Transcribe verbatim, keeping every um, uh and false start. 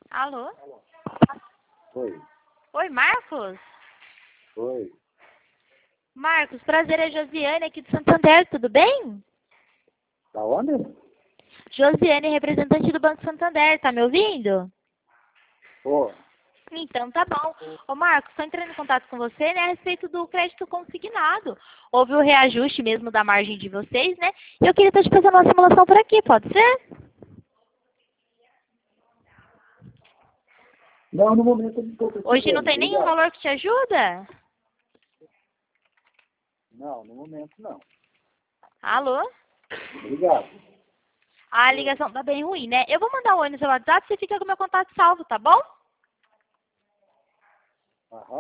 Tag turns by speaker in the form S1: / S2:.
S1: Alô?
S2: Oi.
S1: Oi, Marcos?
S2: Oi.
S1: Marcos, prazer, é Josiane aqui de Santander, tudo bem?
S2: Da onde?
S1: Josiane, representante do Banco Santander, tá me ouvindo?
S2: Ô,
S1: Então tá bom. Ô Marcos, estou entrando em contato com você, né, a respeito do crédito consignado. Houve o reajuste mesmo da margem de vocês, né? E eu queria estar te fazendo uma simulação por aqui, pode ser?
S2: não, no momento eu não estou precisando.
S1: Hoje não tem nenhum
S2: Obrigado.
S1: valor que te ajuda?
S2: Não, no momento não.
S1: Alô?
S2: Obrigado.
S1: A ligação tá bem ruim, né? Eu vou mandar um oi no seu WhatsApp, você fica com o meu contato salvo, tá bom?
S2: Aham.